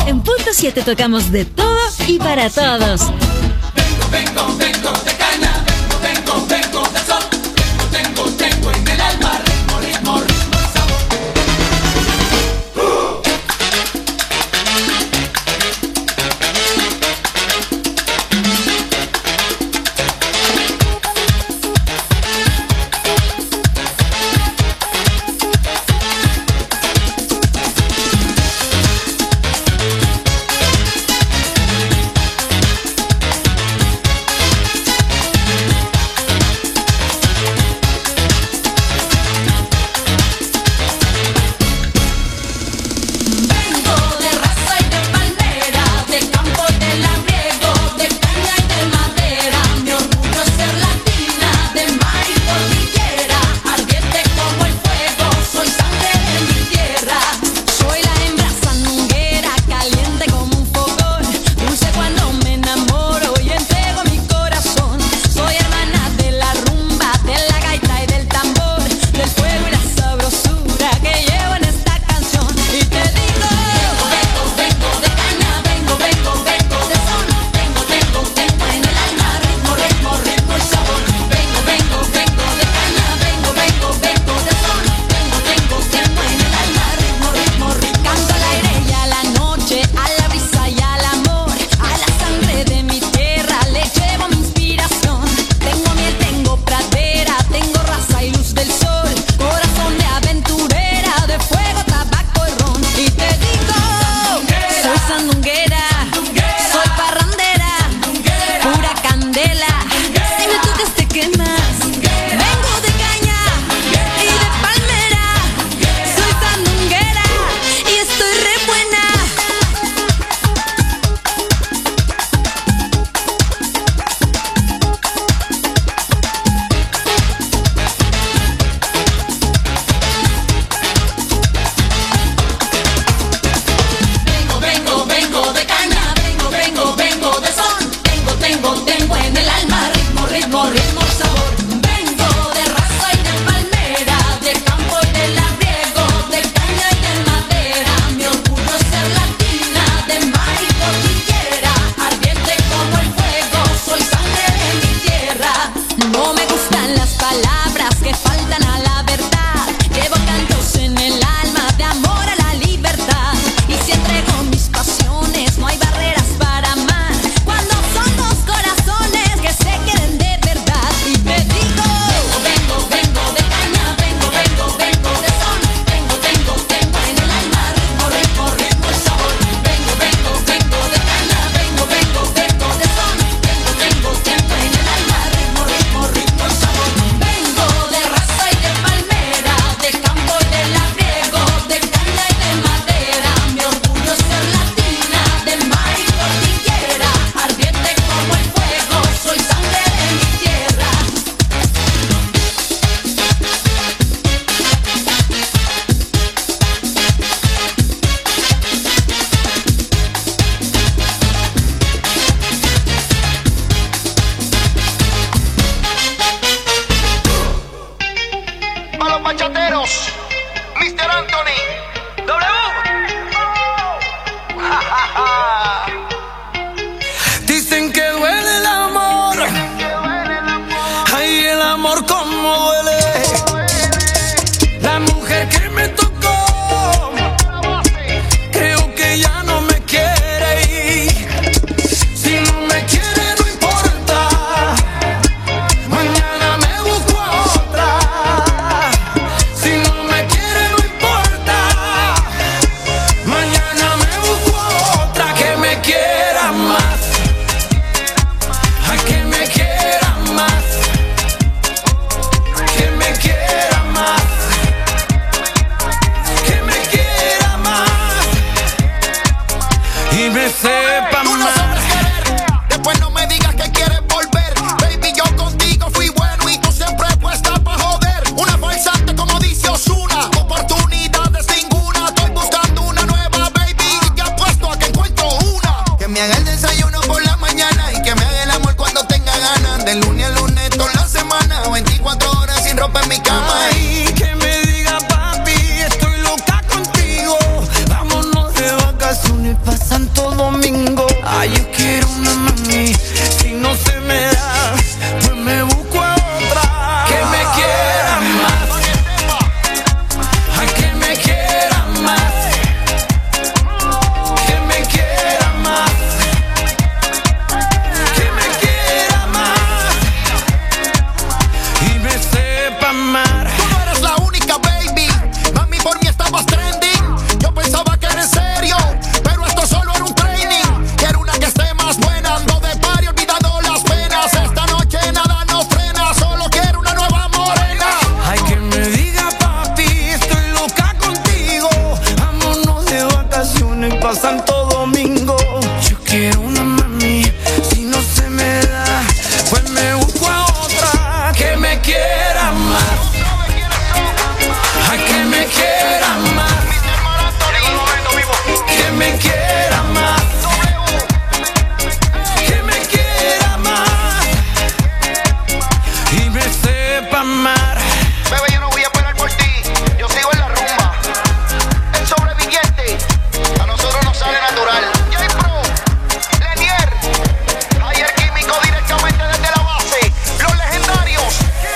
En Punto 7 tocamos de todo y para todos. Vengo de caña, vengo de sol, tengo en el alma ritmo y sabor. Santo Domingo. Ay, yo quiero una mami, si no se me da, pues me busco a otra que me quiera más. Ay, que me quiera más, que me quiera más, que me quiera más y me sepa amar. Tú no eres la única, baby. Mami, por mí estabas trending. Yo pensaba que era en serio, pero esto solo era un training. Quiero una que esté más buena, ando de party olvidando las penas. Esta noche nada nos frena, solo quiero una nueva morena. Ay, que me diga papi, estoy loca contigo. Vámonos de vacaciones pa' Santo Domingo. Yo quiero una mami, si no se me da, pues me busco a otra que me quiera más. Ay, que me quiera más, que me quiera más, que me quiera más y me sepa amar. Bebé, yo no voy a esperar por ti, yo sigo en la rumba. El sobreviviente, a nosotros nos sale natural. J-Pro, Lenier, ayer químico directamente desde la base. Los legendarios.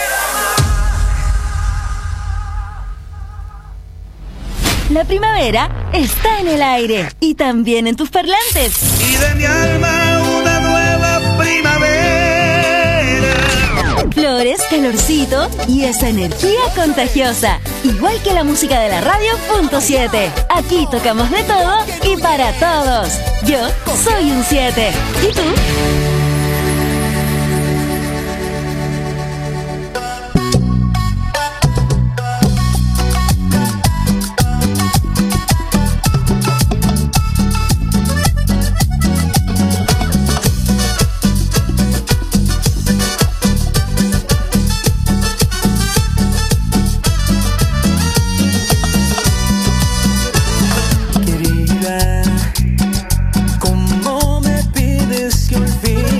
La primavera está en el aire y también en tus parlantes. Y de mi alma una nueva primavera. Flores, calorcito y esa energía contagiosa. Igual que la música de la radio .7. Aquí tocamos de todo y para todos. Yo soy un 7. ¿Y tú? Querida, ¿cómo me pides que olvide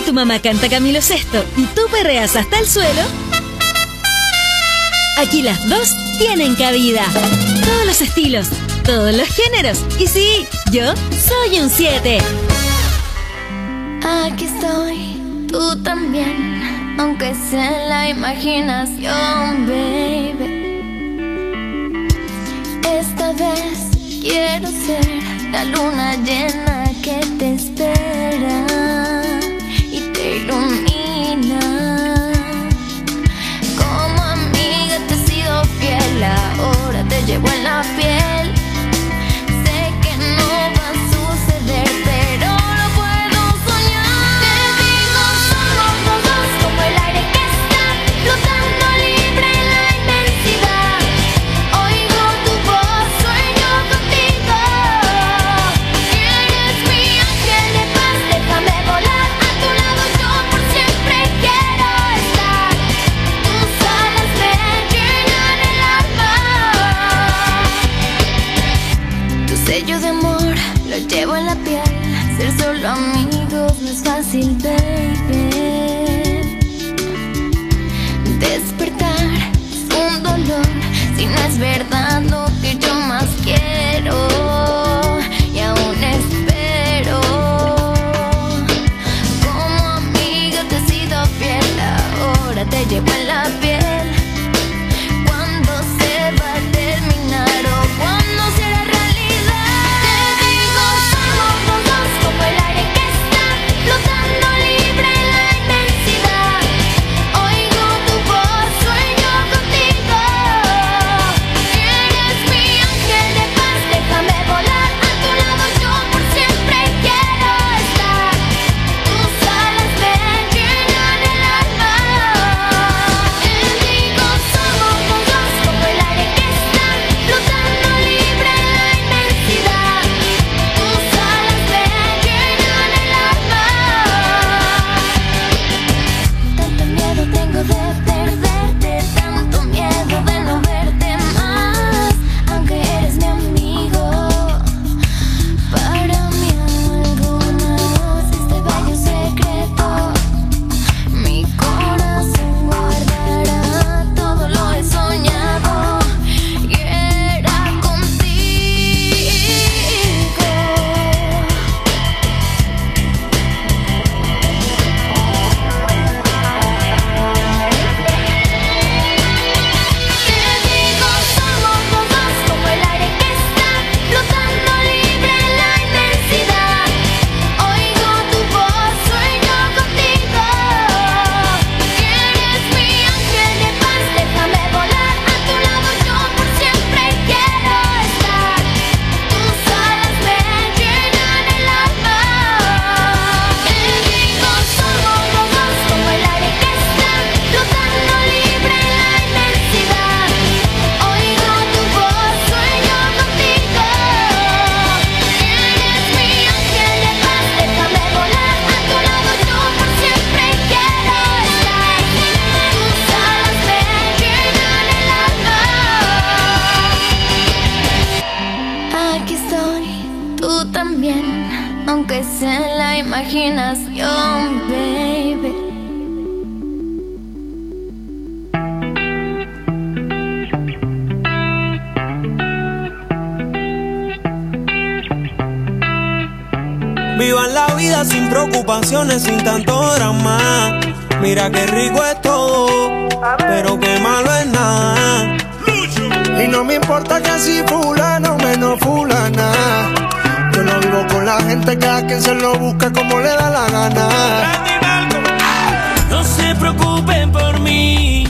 tu mamá canta Camilo Sesto y tú perreas hasta el suelo, aquí las dos tienen cabida. Todos los estilos, todos los géneros. Y sí, yo soy un 7. Aquí estoy, tú también, aunque sea en la imaginación, baby. Esta vez quiero ser la luna llena que te espera y te ilumina. Como amiga te he sido fiel, ahora te llevo en la piel. Sé que no va a suceder, pero lo puedo soñar. Te digo, somos los dos como el aire que está flotando libre en la inmensidad. Oigo tu voz, sueño contigo. Eres mi ángel de paz, déjame volar a tu lado, yo por siempre quiero estar. Tus alas me llenan el alma. Tu sello de amor lo llevo en la piel. Ser solo amigos no es fácil, baby. Despertar es un dolor si no es verdad lo que yo más quiero. Y aún espero. Como amiga te he sido fiel, ahora te llevo en la piel. Cuando se va a terminar o cuando será realidad. Te digo, somos los dos como el aire que está flotando libre en la inmensidad. Oigo tu voz, sueño contigo. Eres mi ángel de paz, déjame volar a tu lado, yo por siempre quiero estar. Tus alas me llenan el alma. Te digo, somos los dos como el aire que está flotando libre en la inmensidad. Tus alas me llenan el alma. Tanto miedo tengo de perderte, tanto miedo de no verte más. Aunque eres mi amigo, para mí alguna voz este bello secreto. Mi corazón guardará, todo lo he soñado y era contigo. Te digo, somos los dos como el aire que está flotando libre en la inmensidad. Oigo tu voz, sueño contigo. Eres mi ángel de paz, déjame volar a tu lado, yo por siempre quiero estar. Tus alas me llenan el alma. Te digo, somos los dos como el aire que está flotando libre en la inmensidad. Oigo tu voz, sueño contigo. Eres mi ángel de paz, déjame volar a tu lado, yo por siempre quiero estar. Tus alas me llenan el alma. Aquí estoy, tú también, aunque sea en la imaginación, baby. Vivan la vida sin preocupaciones, sin tanto drama. Mira qué rico es todo, pero qué malo es nada. Y no me importa que si fulano menos fulana. Yo no vivo con la gente que a quien se lo busca como le da la gana. No se preocupen por mí,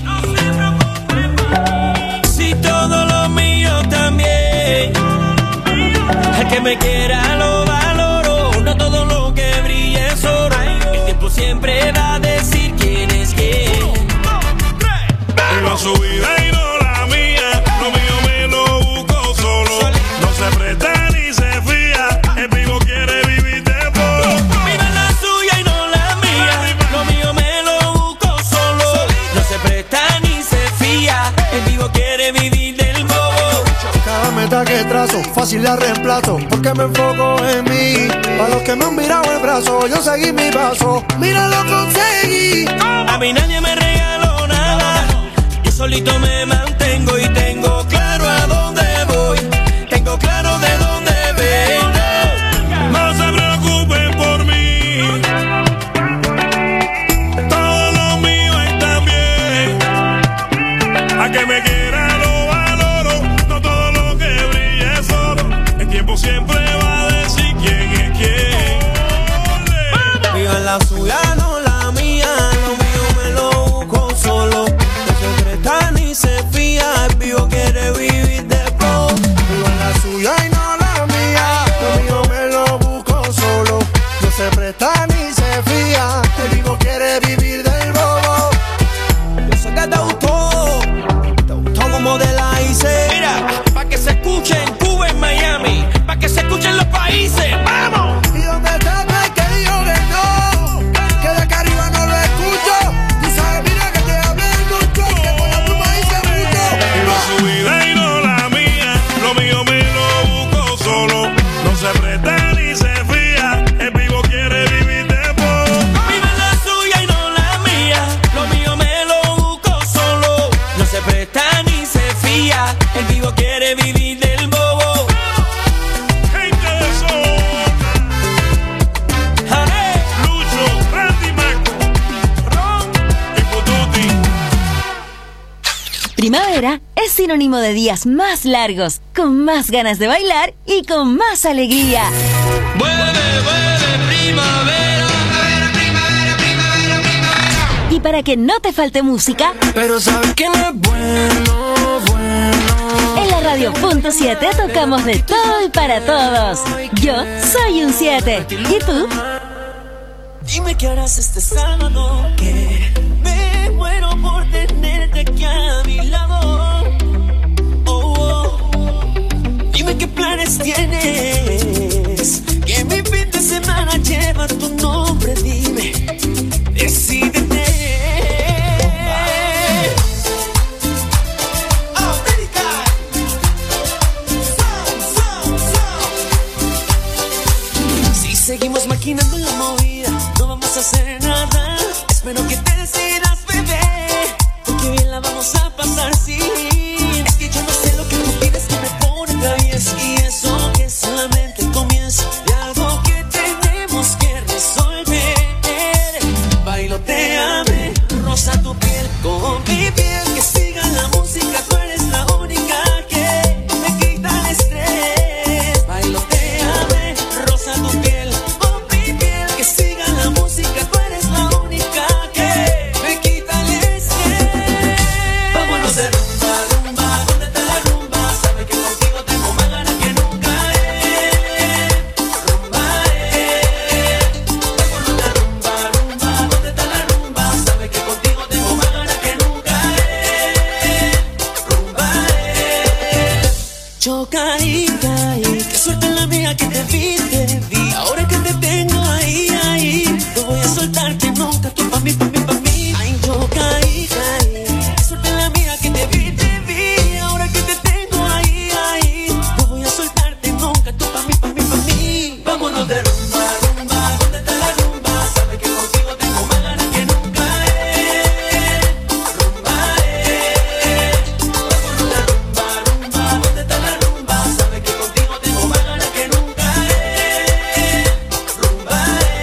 si todo lo mío también. El que me quiera lo valoro, no todo lo que brilla es oro. El tiempo siempre va a decir quién es quién. Viva su vida y no la mía, lo mío me lo busco solo. No se presta ni se fía, el vivo quiere vivir de poco. Viva la suya y no la mía, lo mío me lo busco solo. No se presta ni se fía, el vivo quiere vivir del bobo. Cada meta que trae paso, fácil la reemplazo, porque me enfoco en mí. Para los que me han mirado el brazo, yo seguí mi paso, mira lo conseguí. A mí nadie me regaló nada, yo solito me mantengo y tengo claro a dónde voy, tengo claro de dónde vengo. No se preocupen por mí, todo lo mío está bien. A que me quiera lo valoro, no todo lo que brilla es oro. El tiempo siempre va a decir quién es quién. Viva la suya, no la mía, lo mío me lo busco solo. No se presta ni se fía, el vivo quiere vivir de flow. Viva la suya y no la mía, lo mío me lo busco solo. No se presta ni se fía, el vivo quiere vivir del bobo. Yo sé que te gustó como de la hice. Mira, pa' que se escuche en Cuba, en Miami, pa' que se escuchen los países, ¡vamos! ¿Y dónde está el que dijo que no? Que de acá arriba no lo escucho. Tú sabes, mira que te hablé mucho, que con la pluma hice mucho. Viva su vida y no la mía, lo mío me lo busco solo. No se presta ni se fía, el vivo quiere vivir de poco. Viva la suya y no la mía, lo mío me lo busco solo. No se presta ni se fía, el vivo quiere vivir del bobo. Gente de zona, ¡Jale! Lucho, Randy Marco, Ron. y Pututi. Primavera es sinónimo de días más largos, con más ganas de bailar y con más alegría. Vuelve, primavera. Y para que no te falte música, Pero sabes que no es bueno, bueno. en la radio.7 tocamos de todo y para todos. Yo soy un 7. ¿Y tú? Dime qué harás este sábado, que me muero por tenerte aquí a mi lado. Oh, oh. Dime qué planes tienes, que mi fin de semana lleva tu nombre. Dime, decídete. América. Si seguimos maquinando la movida, no vamos a hacer nada. Espero que te decidas, bebé, porque bien la vamos a pasar, sí. Es que yo no sé lo que tú pides, que me pone travieso, y eso que es solamente el comienzo de algo que tenemos que resolver. Bailoteame, rosa tu piel con mi piel, que siga la música, tú eres la única que me quita el estrés. Bailoteame, rosa tu piel con mi piel, que siga la música, tú eres la única que me quita el estrés. Vámonos de rumba, rumba, ¿dónde está la rumba? Sabes que contigo tengo más ganas que nunca, rumba, vámonos de rumba, rumba, ¿dónde está la rumba? Sabes que contigo tengo más ganas que nunca, rumba, yo caí, qué suerte la mía que te vi. Ahora que te tengo ahí, no voy a soltarte nunca, tú pa' mí, pa' mí, pa' mí. Ay, yo caí, qué suerte la mía que te vi. Ahora que te tengo ahí, no voy a soltarte nunca, tú pa' mí, pa' mí, pa' mí. Vámonos de rumba, rumba, ¿dónde está la rumba? Sabes que contigo tengo más ganas que nunca, rumba, vámonos de rumba, rumba, ¿dónde está la rumba? Sabes que contigo tengo más ganas que nunca, rumba.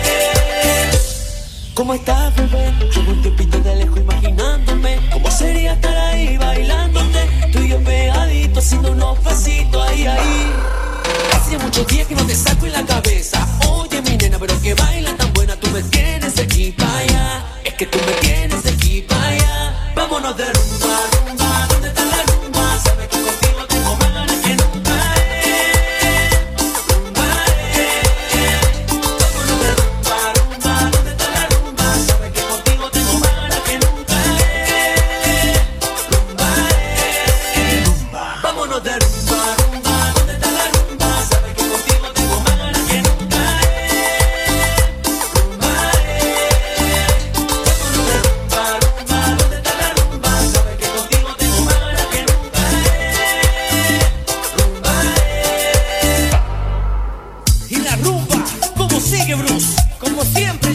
¿Cómo estás, bebé? Llevo un tiempito de lejos imaginándome cómo sería estar ahí bailándote, tú y yo pegaditos haciendo unos pasitos ahí. Hace muchos días que no te saco en la cabeza. Oye, mi nena, pero que baila tan buena, tú me tienes de aquí para allá. Es que tú me tienes de aquí para allá. Vámonos de rumba, rumba, ¿dónde está la rumba? Sabes que contigo tengo más ganas que nunca, rumba, vámonos de rumba, rumba, ¿dónde está la rumba? Sabes que contigo tengo más ganas que nunca, rumba, vámonos de rumba, rumba, ¿dónde está la rumba? Sabes que contigo tengo más ganas que nunca, rumba, vámonos de rumba, rumba, ¿dónde está la rumba? Sabes que contigo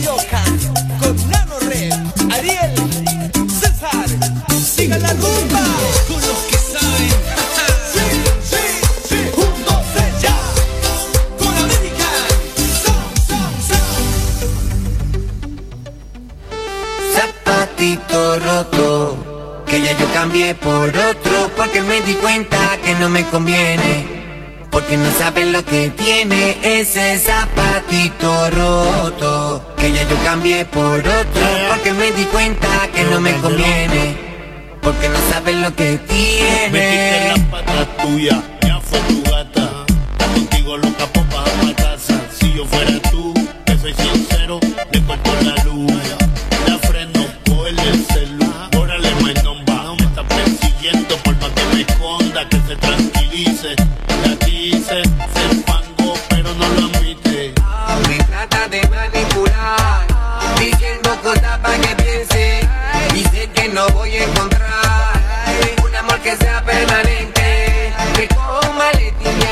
Carioca, con Nano Red, Ariel, César, sigan la rumba con los que saben. Sí, sí, sí, juntos ya, con América, Zapatito roto, que ya yo cambié por otro, porque me di cuenta que no me conviene. Porque no saben lo que tiene ese zapatito roto, que ya yo cambié por otro, porque me di cuenta que no me conviene. Porque no saben lo que tiene. Me quité la pata tuya, ya fue tu gata. Está contigo loca, popa a casa. Si yo fuera tú, que soy sincero, le corto la luz. La freno, cogerle el celu. Órale, my number. Me está persiguiendo por más que me esconda, que se tranquilice. Se empango, pero no lo admite. Me trata de manipular, diciendo cosas para que piense. Dice que no voy a encontrar un amor que sea permanente. Que cojo maletilla,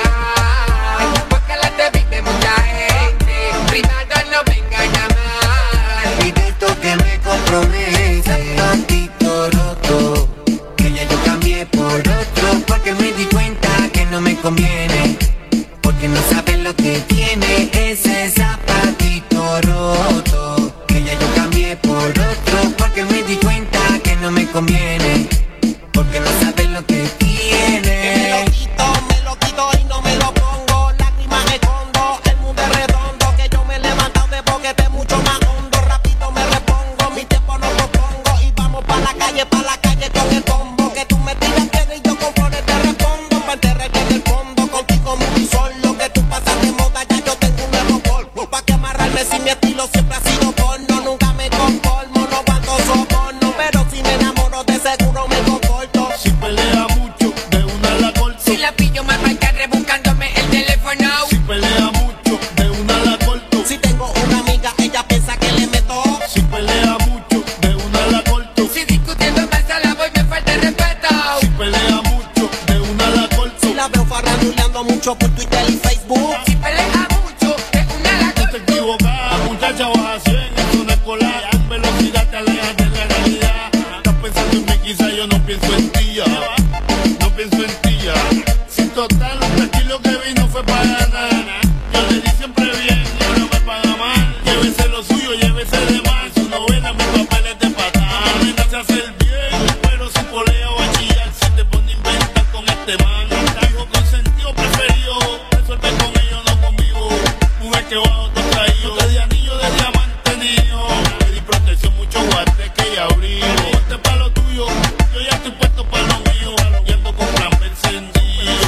porque la te vive mucha gente. Privado no venga a llamar, y de esto que me compromete. Zapatito roto, que ya yo cambié por otro, porque me di cuenta que no me conviene. Porque no saben lo que tiene ese zapatito roto, que ya yo cambié por otro, porque me di cuenta que no me conviene. Porque no saben lo que tiene. Me lo quito y no me lo pongo. Lágrimas escondo, el mundo es redondo. Que yo me he levantado de boquete mucho más hondo. Rápido me repongo, mi tiempo no lo pongo. Y vamos pa' la calle con el combo. Que tú me tiras piedra y yo con flores te respondo. Pa' enterrar en el fondo, contigo muy solo. Que tú pasas de moda, ya yo tengo un nuevo polvo. Pa' que amarrarme si mi estilo siempre ha sido porno. Nunca me conformo, no cuando soborno. Pero si me enamoro de seguro me comporto. Si pelea mucho, de una la corto. Si la pillo me marca rebuscándome el teléfono. Si pelea mucho, de una la corto. Si tengo una amiga, ella piensa que le meto. Si pelea mucho, de una la corto. Si discutiendo más a la voz me falta el respeto. Si pelea mucho, de una la corto. Si la veo farranduleando mucho por Twitter y Facebook. Si pelea mucho, de una la Tú te equivocas, muchacha, vas a 100 en zona escolar. En velocidad te alejas de la realidad. Estás pensando en mí, quizá yo no pienso en ti ya. No pienso en ti ya. Si total, aquí lo que vino fue para ganar. Yo le di siempre bien y ahora me paga mal. Llévese lo suyo, llévese de mal. Su novela, mis papeles de patán. Me nace hacer bien, pero si polea o a chillar, si te pone a inventar con este man. Hijo consentido preferido, resuelve con ellos, no conmigo. Mujer que bajo te traído, te di anillo de diamante niño. Le di protección, mucho guateque y abrigo. Ponte pa' lo tuyo, yo ya estoy puesto pa' lo mío. Y ando con plan encendido.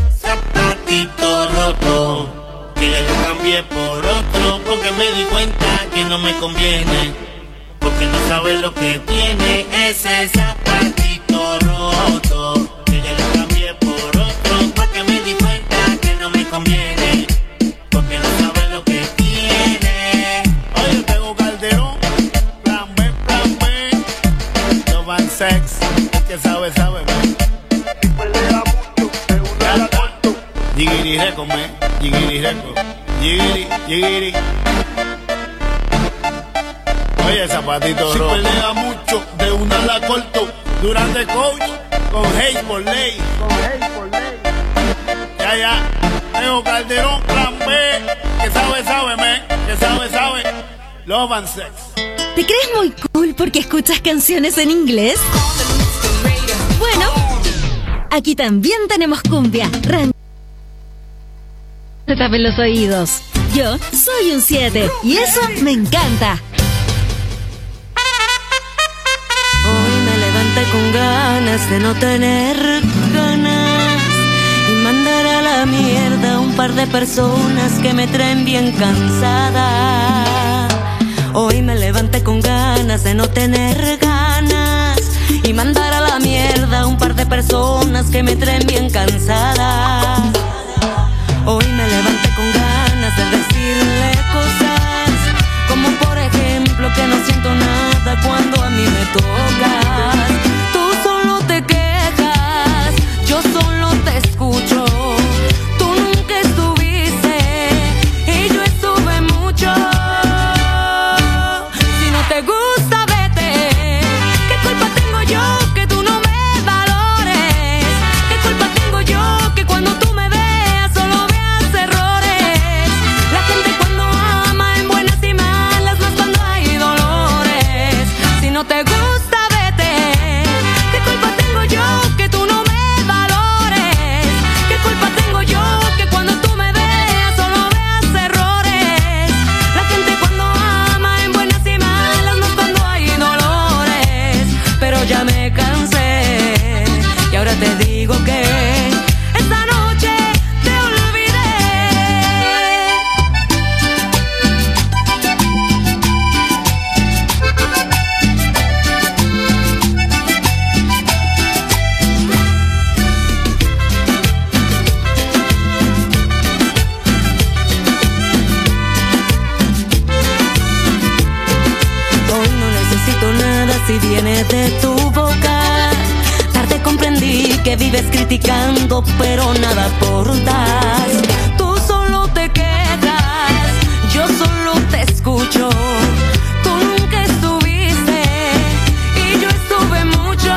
zapatito roto, Que ya yo cambié por otro, porque me di cuenta que no me conviene. porque no sabe lo que tiene ese zapatito roto. Que ya yo cambié por otro, Porque me di cuenta que no me conviene. Porque no sabe lo que tiene. oye, tengo Calderón, plan B, no van sex, el que sabe, sabe, man. Jigiri reco, man, jigiri reco, jigiri. Oye, zapatito rojo. Si pelea mucho, de una la corto. Durante coach, con hate por ley. Ya. Tengo Calderón, plan B, que sabe, man, que sabe. Love and sex. ¿Te crees muy cool porque escuchas canciones en inglés? Bueno, aquí también tenemos cumbia. Te tapen los oídos. Yo soy un 7 y eso me encanta. Hoy me levanté con ganas de no tener ganas y mandar a la mierda un par de personas que me traen bien cansada. Hoy me levanté con ganas de no tener ganas y mandar a la mierda un par de personas que me traen bien cansada. Hoy me levanté con ganas de decirle cosas como por ejemplo que no siento nada cuando a mí me tocas. Tú solo te quejas, yo solo te escucho. Tú nunca estuviste y yo estuve mucho. si viene de tu boca. Tarde comprendí que vives criticando, pero nada aportas. Tú solo te quedas, yo solo te escucho. Tú nunca estuviste y yo estuve mucho.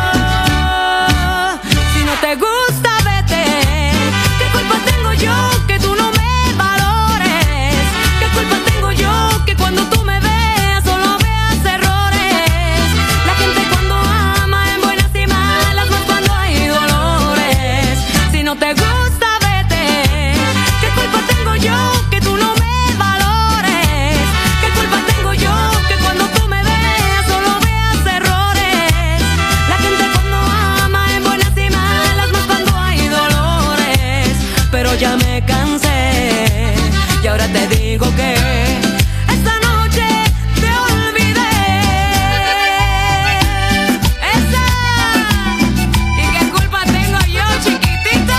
Si no te gusta, vete. ¿Qué culpa tengo yo que tú no me valores? ¿Qué culpa tengo yo que cuando tú me veas solo veas errores? La gente cuando ama en buenas y malas, más cuando hay dolores. Si no te gusta, vete. ¿Qué culpa tengo yo que tú no me valores? ¿Qué culpa tengo yo que cuando tú me veas solo veas errores? La gente cuando ama en buenas y malas, más cuando hay dolores. Pero ya me cansé y ahora te digo que esta noche te olvidé. Esa. ¿Y qué culpa tengo yo, chiquitita?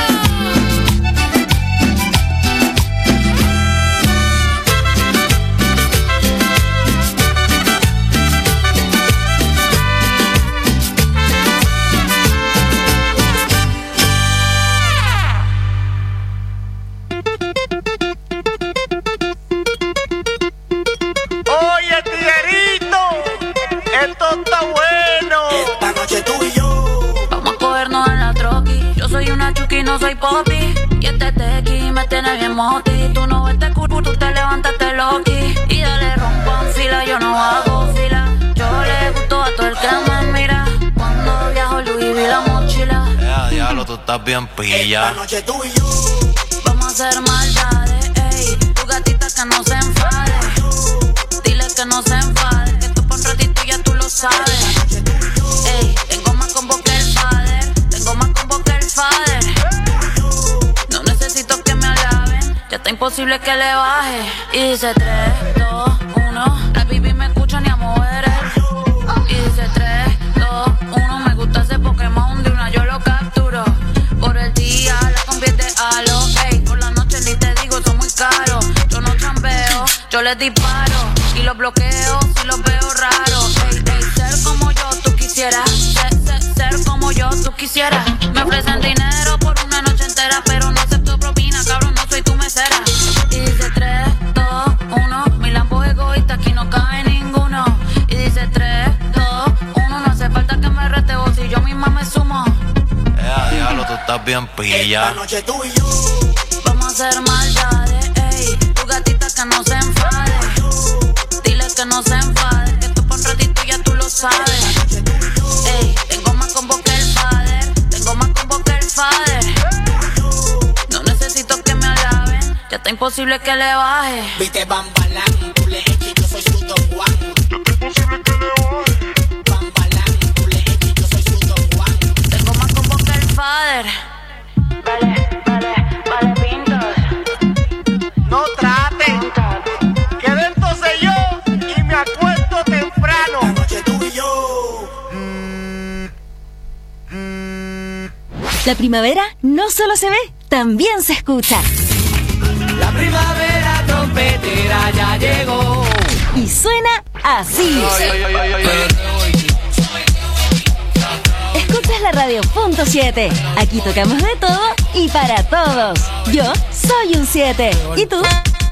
Oye, tiguerito, esto está bueno. Esta noche tú y yo Vamos a cogernos en la troqui. Yo soy una chuki, no soy popi. Y este tequi me tiene bien moti. Tú no ves curvo, tú te levantaste loqui. Y dale rompa en fila, yo no hago fila. Yo le gusto a todo el que me mira. Cuando viajo Louis vi la mochila. Diablo, tú estás bien pilla. Esta noche tú y yo Vamos a hacer maldades, ey. Tu gatita que no se enfade. Dile que no se enfade. Que tú por un ratito ya tú lo sabes. Ey, tengo más combo que el father. Tengo más combo que el father. No necesito que me alaben. Ya está imposible que le baje. Y dice 3, 2, 1. La baby me escucha ni a mover. Y dice 3, 2, 1. Me gusta ese Pokémon de una yo lo capturo. Por el día la convierte a lo. Ey, por la noche ni te digo, son muy caros. Yo no chambeo, yo les disparo. Y los bloqueo si los veo raros. Ey, ey, ser como yo tú quisieras. Ser como yo tú quisieras. Me ofrecen dinero por una noche entera, pero no acepto propina, cabrón, no soy tu mesera. Y dice 3, 2, 1. Mi Lambo egoísta, aquí no cabe ninguno. Y dice 3, 2, 1. No hace falta que me rete vos si yo misma me sumo. Diablo, tú estás bien pilla. esta noche tú y yo Vamos a hacer maldades, ey. Tu gatita que no se enfade. Dile que no se enfade. Que tú por un ratito ya tú lo sabes. Ey, tengo más combo que el father. Tengo más combo que el father. No necesito que me alaben. Ya está imposible que le baje. viste Bambalán, tú le eches, yo soy su Don Juan. Bambalán, tú le eches, yo soy su Don Juan. Tengo más combo que el father. Vale, pintos. No traten, que dentro soy yo y me acuesto temprano. Esta noche tú y yo La primavera no solo se ve, también se escucha. La primavera trompetera ya llegó. Y suena así. Escuchas la radio .7. Aquí tocamos de todo y para todos. Yo soy un 7. ¿Y tú?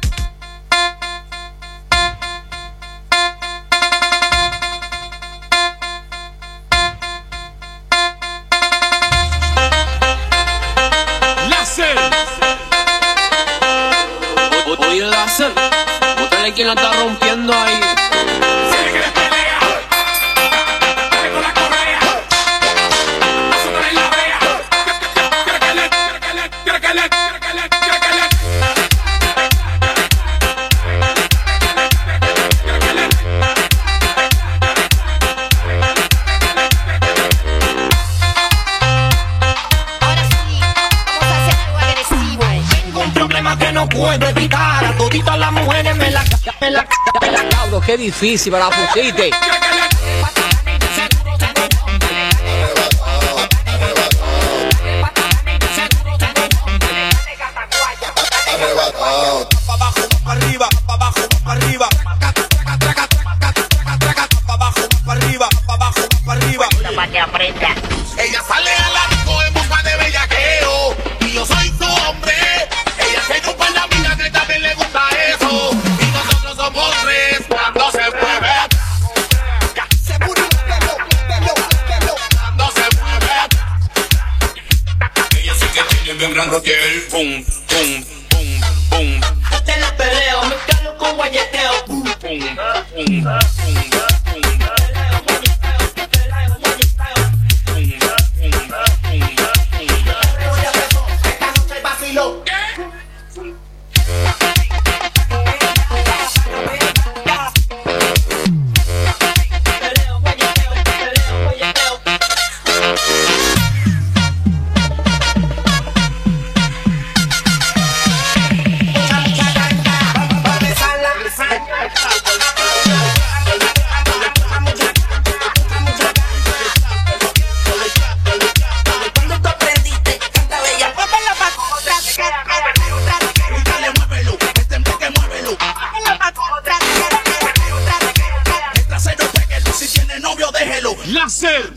Oye, láser, bótale quien la está rompiendo ahí. no puedo evitar. A toditas las mujeres me la Cabro, qué difícil me la pusiste. Pa' abajo, pa' arriba, pa' abajo, pa' arriba. Pa' abajo, pa' arriba. un gran rocker. Pum, pum, pum, pum. Te la peleo, me calo con guayeteo. Pum, pum, pum, pum. Láser.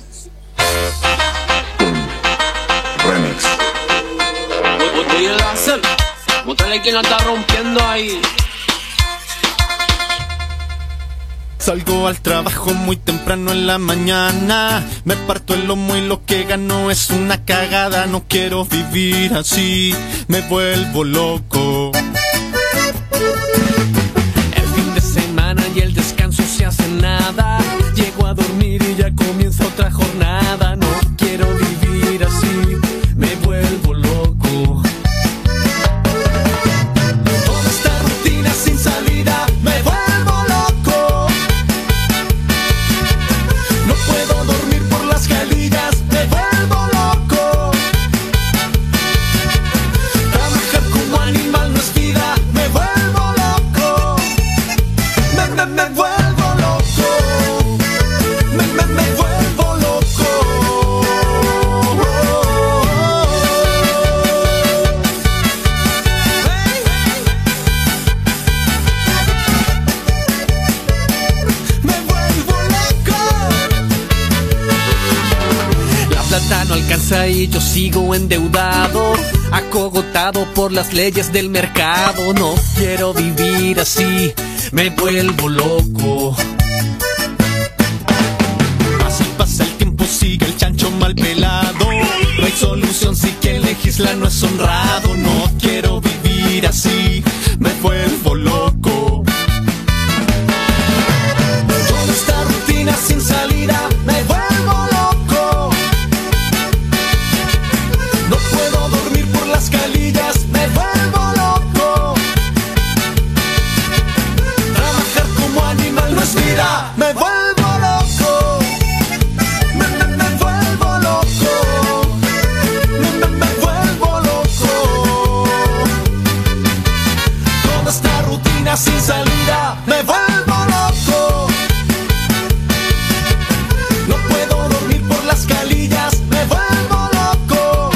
Remix. Oye, Láser, bótale quien la está rompiendo ahí. Salgo al trabajo muy temprano en la mañana. Me parto el lomo y lo que gano es una cagada. No quiero vivir así, me vuelvo loco. El fin de semana y el descanso se hace nada. Llego a dormir y ya comienza otra jornada. No quiero vivir así, me vuelvo loco. Toda esta rutina sin salida, me vuelvo loco. No puedo dormir por las calillas, me vuelvo loco. Trabajar como animal no es vida, me vuelvo loco. Me vuelvo loco. Me vuelvo loco. Me vuelvo loco. La plata no alcanza y yo sigo endeudado, acogotado por las leyes del mercado. No quiero vivir así, me vuelvo loco. Así pasa el tiempo, sigue el chancho mal pelado. No hay solución si quien legisla no es honrado. No quiero vivir así, me vuelvo loco. Toda esta rutina sin salida, me vuelvo loco. No puedo dormir por las calillas, me vuelvo loco. Trabajar como animal no es vida, me vuelvo loco. Me vuelvo loco. Me vuelvo loco. Toda esta rutina sin salida, me vuelvo loco. No puedo dormir por las calillas, me vuelvo loco.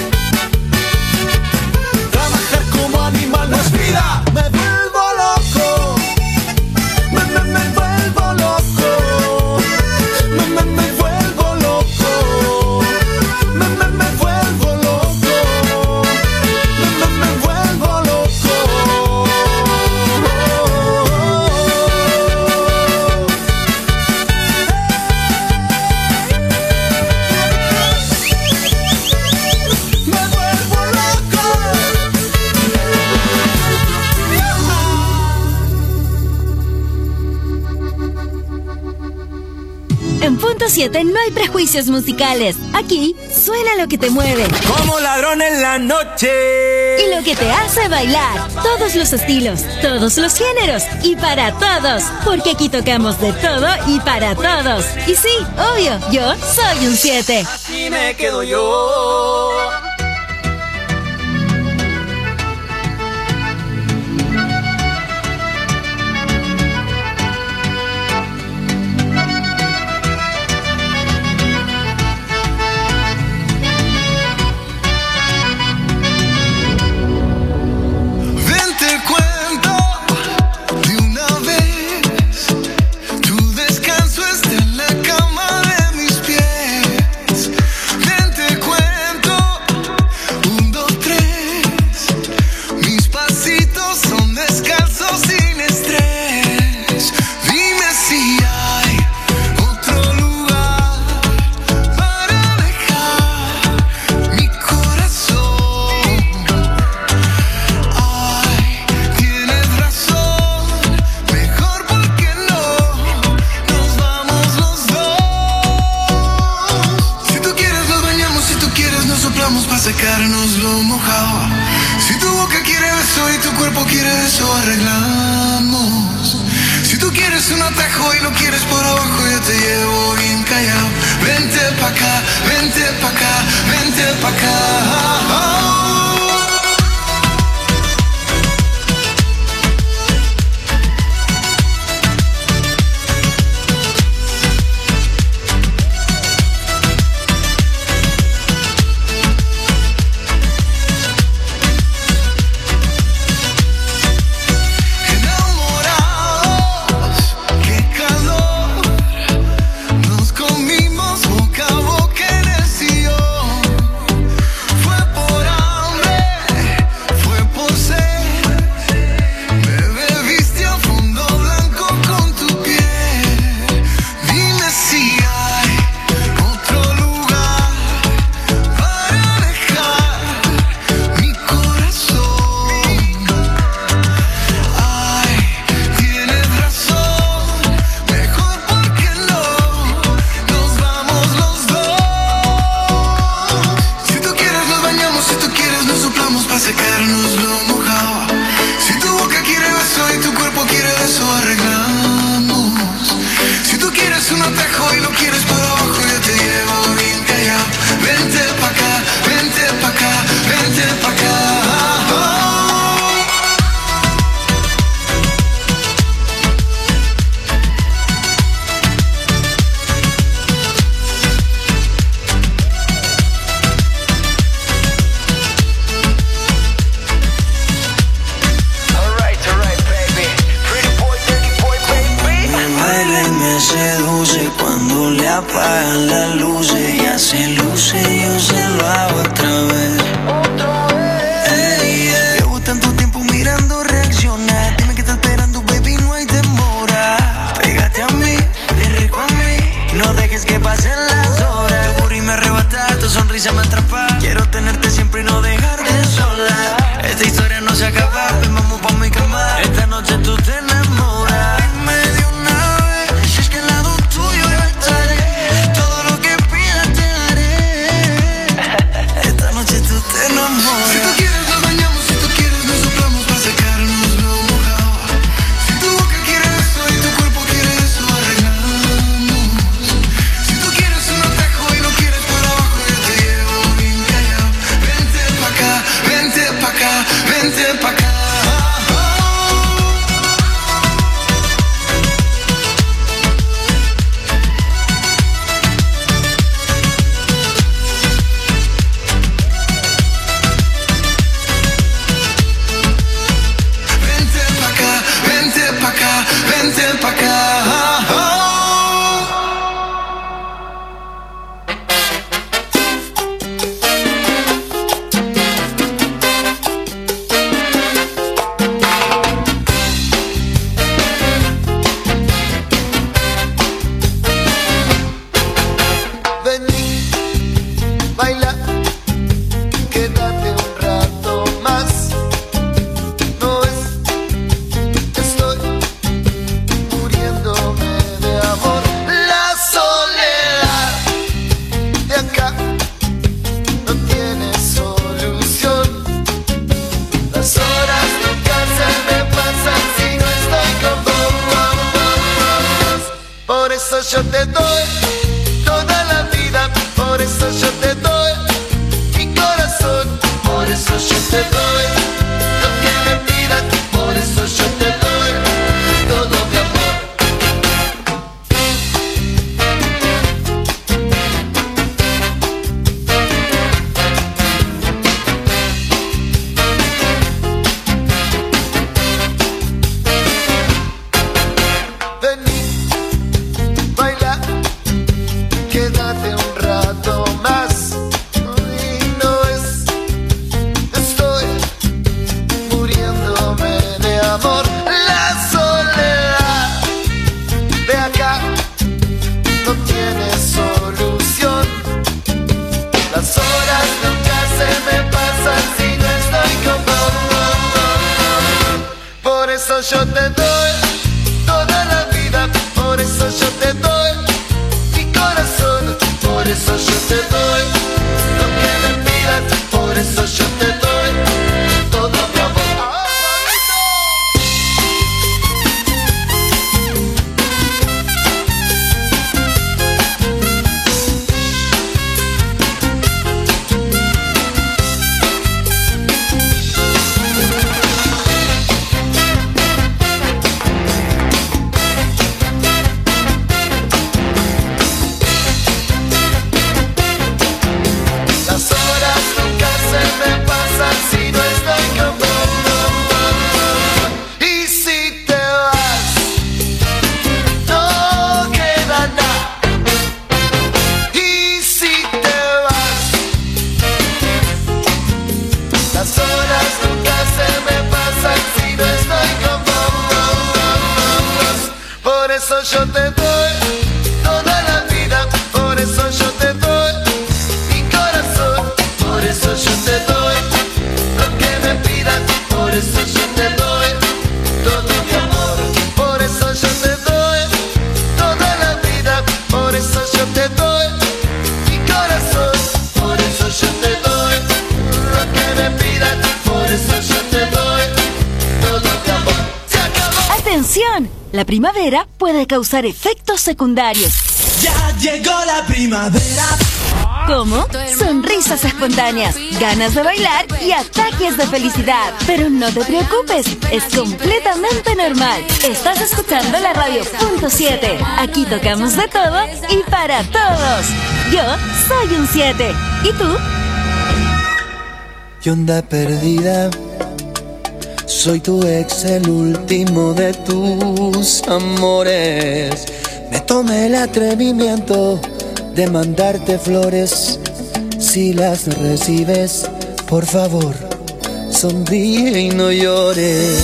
Trabajar como animal no es vida, me vuelvo loco. Me vuelvo loco. Me vuelvo loco. Me vuelvo loco. Me vuelvo loco. Me vuelvo loco. En Punto 7 no hay prejuicios musicales. Aquí suena lo que te mueve. Como ladrón en la noche. Y lo que te hace bailar. Todos los estilos, todos los géneros y para todos. Porque aquí tocamos de todo y para todos. Y sí, obvio, yo soy un 7. Así me quedo yo. Ven, te cuento de una vez. Tu descanso está en la cama de mis pies. Ven, te cuento secarnos lo mojado. Si tu boca quiere beso y tu cuerpo quiere eso, arreglamos. Si tú quieres un atajo y lo quieres por abajo, yo te llevo bien callado. Vente pa' acá, vente pa' acá, vente pa' acá. Yo te doy toda la vida, por eso yo te doy mi corazón, por eso yo te doy lo que me pidas, por eso yo te doy todo mi amor. Vení, baila, quédate un rato más. Y no es, estoy muriéndome de amor. La soledad de acá no tiene solución. Las horas nunca se me pasan si no estoy con vos. Por eso yo te doy toda la vida, por eso yo te doy mi corazón, por eso yo te doy lo que me pidas, por eso doy toda la vida, por eso yo te doy mi corazón, por eso yo te doy lo que me pidas, por eso yo te doy todo mi amor, por eso yo te doy toda la vida, por eso yo te doy mi corazón, por eso yo te doy lo que me pidas, por eso yo te doy todo mi amor. Se acabó. ¡Atención! La primavera puede causar efectos secundarios. Ya llegó la primavera. Como sonrisas espontáneas, ganas de bailar y ataques de felicidad. Pero no te preocupes, es completamente normal. Estás escuchando la radio.7. Aquí tocamos de todo y para todos. Yo soy un 7. ¿Y tú? ¿Qué onda perdida? Soy tu ex, el último de tus amores. Me tomé el atrevimiento de mandarte flores. Si las recibes, por favor, sonríe y no llores.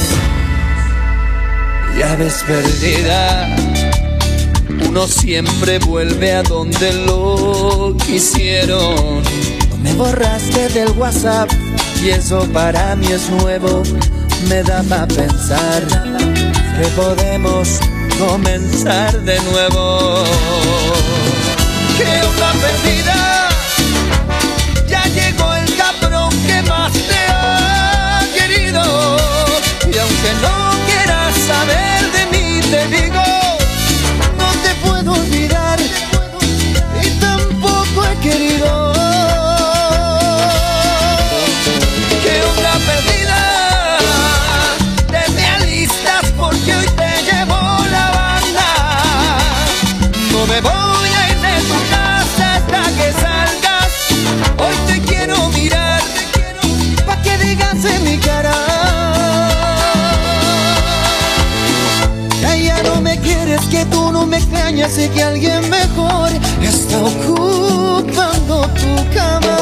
Ya ves perdida, uno siempre vuelve a donde lo quisieron. No me borraste del WhatsApp y eso para mí es nuevo. Me da pa' pensar que podemos comenzar de nuevo. ¿Qué onda perdida? Ya llegó el cabrón que más te ha querido. Y aunque no quieras saber de mí, te digo, no te puedo olvidar y tampoco he querido. ¿Qué onda perdida? Te alistas porque hoy te llevo la banda. No me voy a ir de tu casa hasta que salgas. Hoy te quiero mirar pa' que digas en mi cara. Ya no me quieres, que tú no me extrañas y que alguien mejor está ocupando tu cama.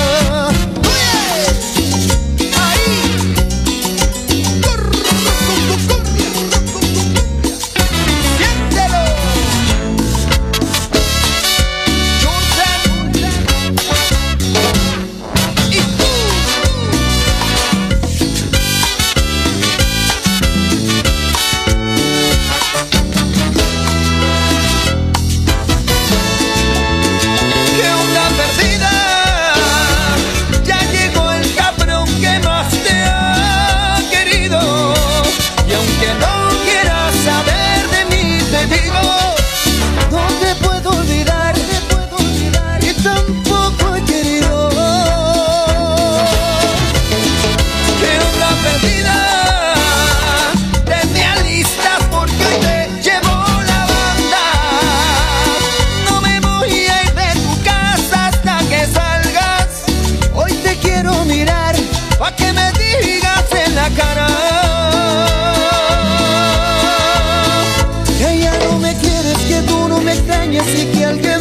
Así que alguien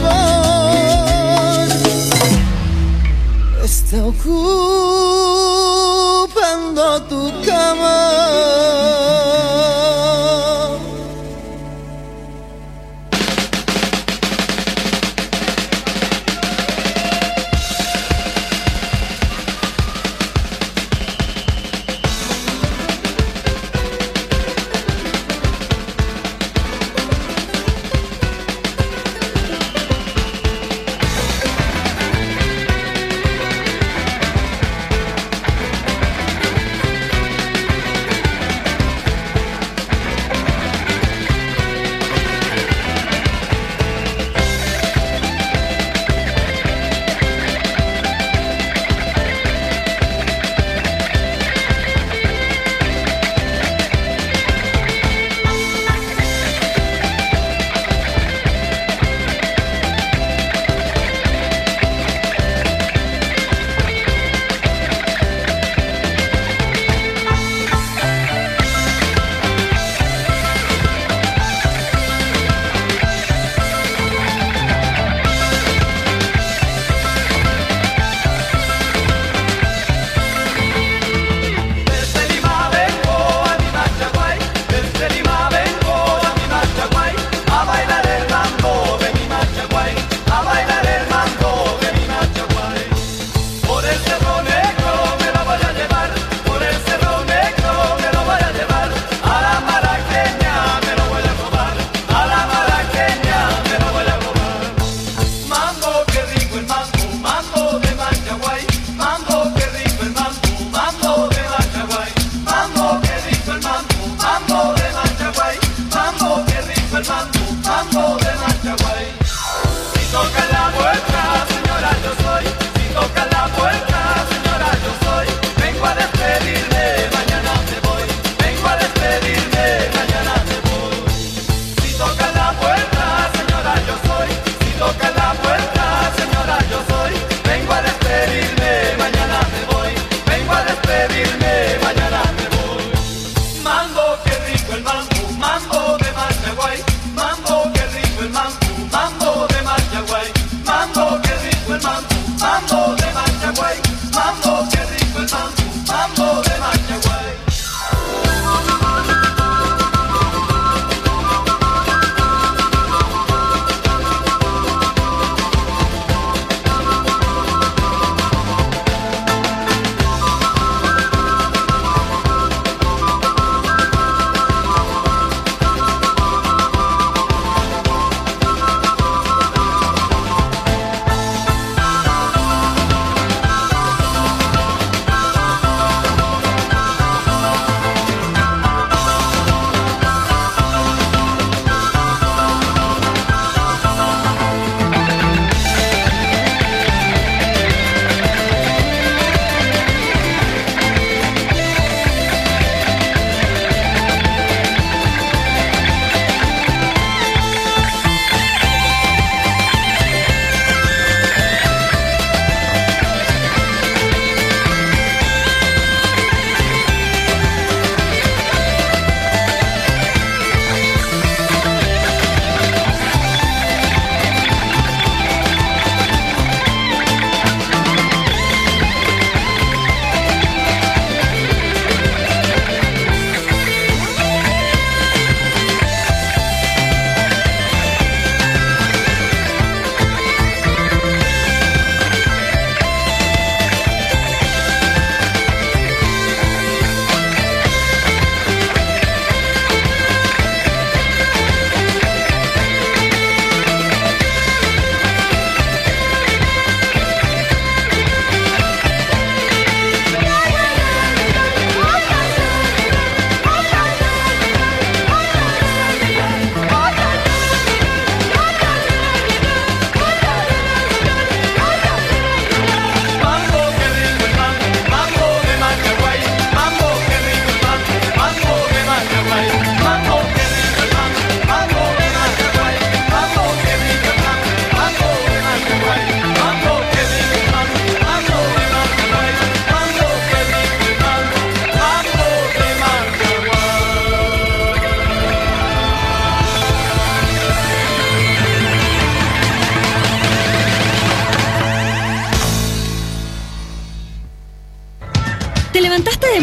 mejor está ocupando tu cama.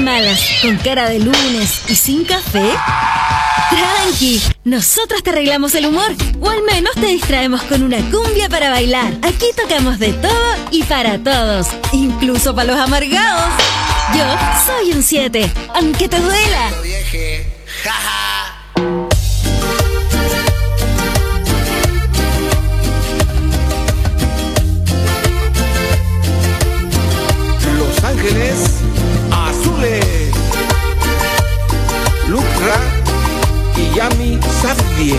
malas, con cara de lunes y sin café? Tranqui, nosotros te arreglamos el humor, o al menos te distraemos con una cumbia para bailar. Aquí tocamos de todo y para todos, incluso para los amargados. Yo soy un 7, aunque te duela. Los Ángeles Azules. Lucra y Yami Sabdier.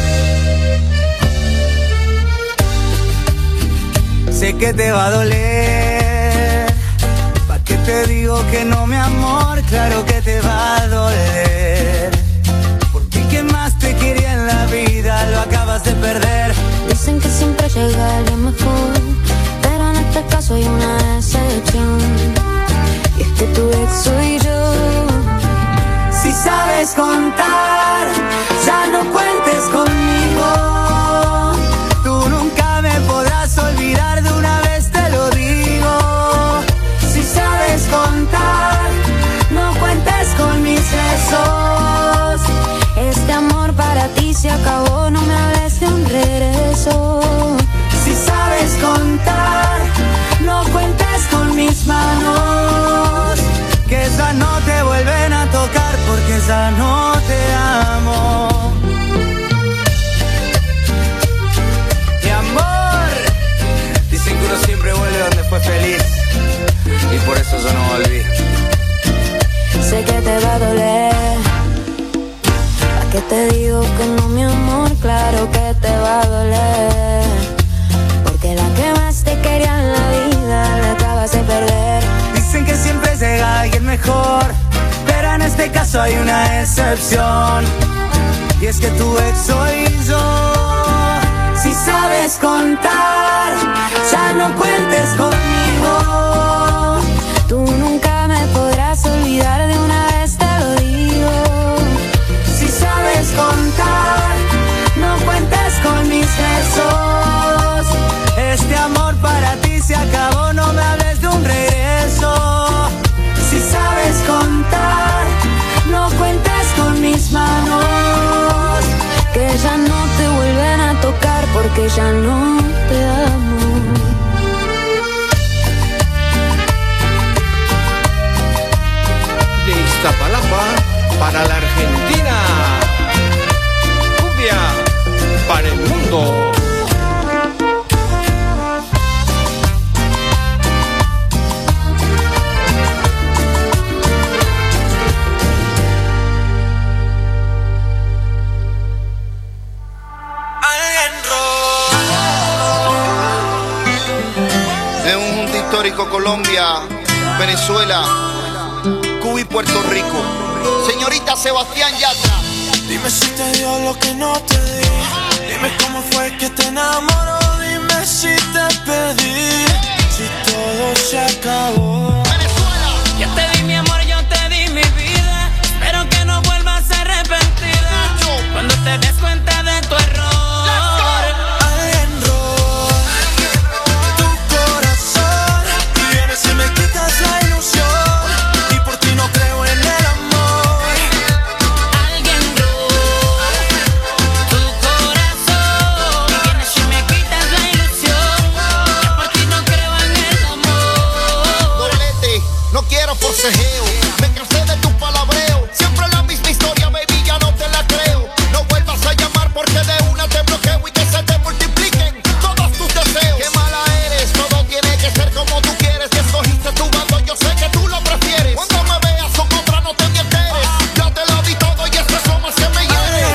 Sé que te va a doler. ¿Pa' qué te digo que no, mi amor? Claro que te va a doler. Porque quien más te quería en la vida lo acabas de perder. Dicen que siempre llega alguien mejor, pero en este caso hay una excepción. Y es que tu ex soy yo. Si sabes contar, ya no cuentes conmigo. Tú nunca me podrás olvidar, de una vez te lo digo. Si sabes contar, no cuentes con mis besos. Este amor para ti se acabó, no me hables de un regreso. Si sabes contar, no cuentes con mis manos, que ya no te vuelven a tocar porque ya no te amo. Mi amor, dicen que uno siempre vuelve donde fue feliz, y por eso yo no volví. Sé que te va a doler. ¿A qué te digo que no, mi amor? Claro que te va a doler. Porque la que más te quería en la vida la acabas de perder. Dicen que siempre llega alguien mejor, pero en este caso hay una excepción. Y es que tu ex soy yo. Si sabes contar, ya no cuentes conmigo. Tú nunca me podrás olvidar, de una vez te lo digo. Si sabes contar, no cuentes con mis besos. Este amor para ti se acabó, no me hables de un regreso. Si sabes contar, no cuentes con mis manos, que ya no te vuelven a tocar porque ya no te amo. De Iztapalapa para la Argentina. Cumbia para el mundo. Histórico Colombia, Venezuela, Cuba y Puerto Rico. Señorita Sebastián Yatra. Dime si te dio lo que no te di. Dime cómo fue que te enamoró. Dime si te pedí, si todo se acabó. Venezuela. Yo te di mi amor, yo te di mi vida. Espero que no vuelvas arrepentida cuando te des cuenta de tu error. Si me quitas la ilusión y por ti no creo en el amor. Alguien robó tu corazón. Vienes si me quitas la ilusión, y por ti no creo en el amor. Doblete, no quiero forcejeo. Me cansé de tu palabreo. Siempre la misma historia, baby, ya no te la creo. No vuelvas a llamar porque de una te bloqueo y que se te multipliquen todos tus deseos. Qué mala eres, todo tiene que ser como tú quieres. Cogiste tu bando, yo sé que tú lo prefieres. Cuando me veas con otra no te enteres. Ya te lo di todo y eso es lo más que me hiere.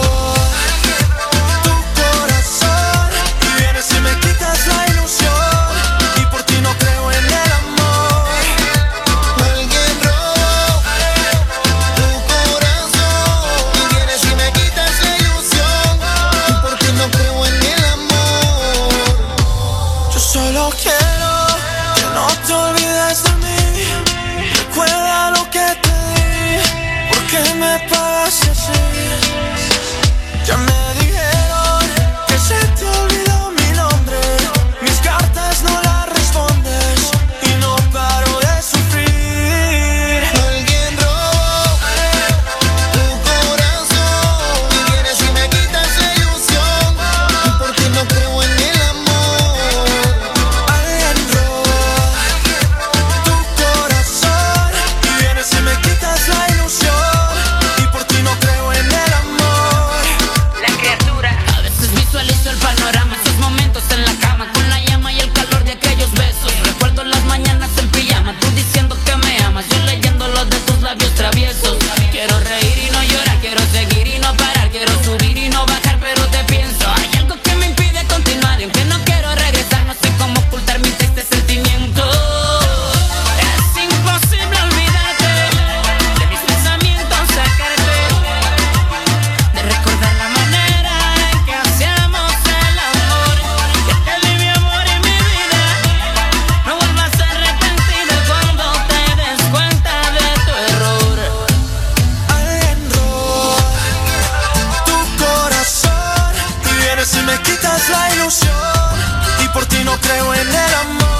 Tu corazón y vienes y me quitas la ilusión y por ti no creo en el amor. Alguien robó tu corazón y vienes y me quitas la ilusión y por ti no creo en el amor. Yo solo quiero que no te olvides de mí. Recuerda lo que te di. ¿Por qué me pagaste así? Ya me dijeron que se te olvidó mi nombre. Mis cartas no las respondes y no paro de sufrir. Visualizo el panorama, esos momentos en la cama, con la llama y el calor de aquellos besos. Recuerdo las mañanas en pijama, tú diciendo que me amas, yo leyendo los de tus labios traviesos. Quiero reír y no llorar, quiero seguir y no parar, quiero subir y no bajar, pero te pienso. Hay algo que me impide continuar y aunque no quiero regresar, no sé cómo ocultar mi triste sentimiento. Es imposible olvidarte de mis pensamientos, sacarte de recordar la manera en que hacíamos el amor. Que te di mi amor y mi vida, no vuelvas a arrepentirte cuando te des cuenta de tu error. Alguien roba tu corazón y vienes y me quitas la ilusión, y por ti no creo en el amor.